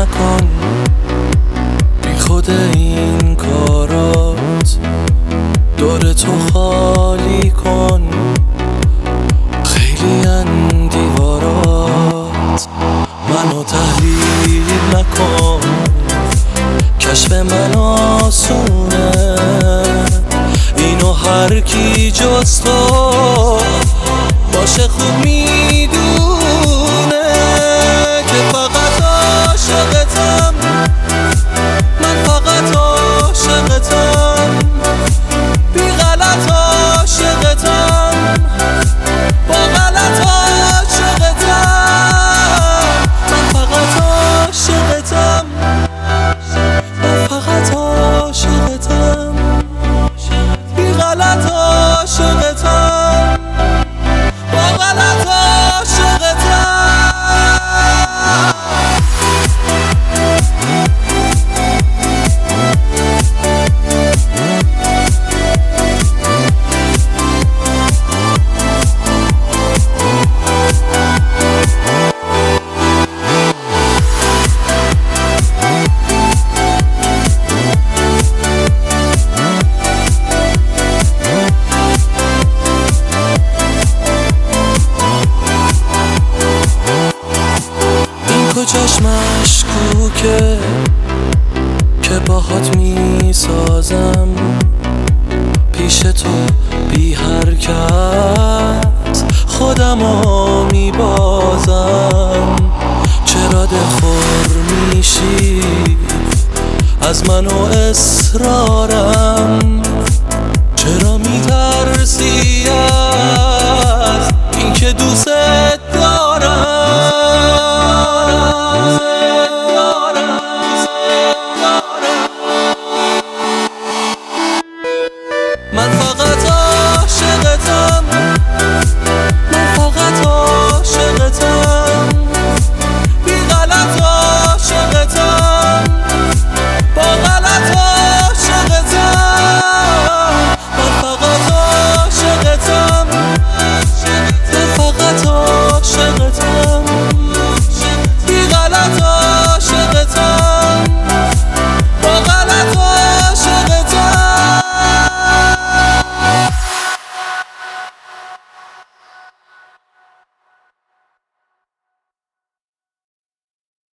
نکن، بی خود این کارات دور تو خالی کن. خیلی ان دیوارات، منو تحلیل نکن، کشف من آسونه، اینو هر کی جز تو باشه خوب میدونه که فقط عاشقتم، من فقط عاشقتم، بی غلط عاشقتم، با غلط عاشقتم، من فقط عاشقتم، من فقط عاشقتم، بی غلط عاشقتم، با غلط عاشقتم. کجاش مشکوکه که باهات میسازم، پیش تو بی حرکت خودمو میبازم. چرا دلخور میشی از من و اصرارم،